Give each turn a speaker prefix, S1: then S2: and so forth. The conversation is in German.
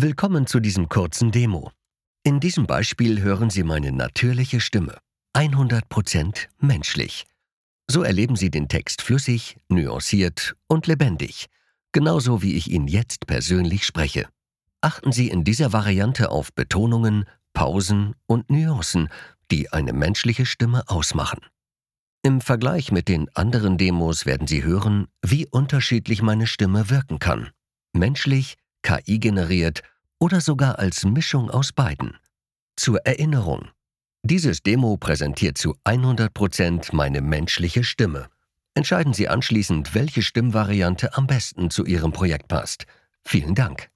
S1: Willkommen zu diesem kurzen Demo. In diesem Beispiel hören Sie meine natürliche Stimme. 100% menschlich. So erleben Sie den Text flüssig, nuanciert und lebendig. Genauso wie ich ihn jetzt persönlich spreche. Achten Sie in dieser Variante auf Betonungen, Pausen und Nuancen, die eine menschliche Stimme ausmachen. Im Vergleich mit den anderen Demos werden Sie hören, wie unterschiedlich meine Stimme wirken kann. Menschlich, KI-generiert oder sogar als Mischung aus beiden. Zur Erinnerung: Dieses Demo präsentiert zu 100% meine menschliche Stimme. Entscheiden Sie anschließend, welche Stimmvariante am besten zu Ihrem Projekt passt. Vielen Dank.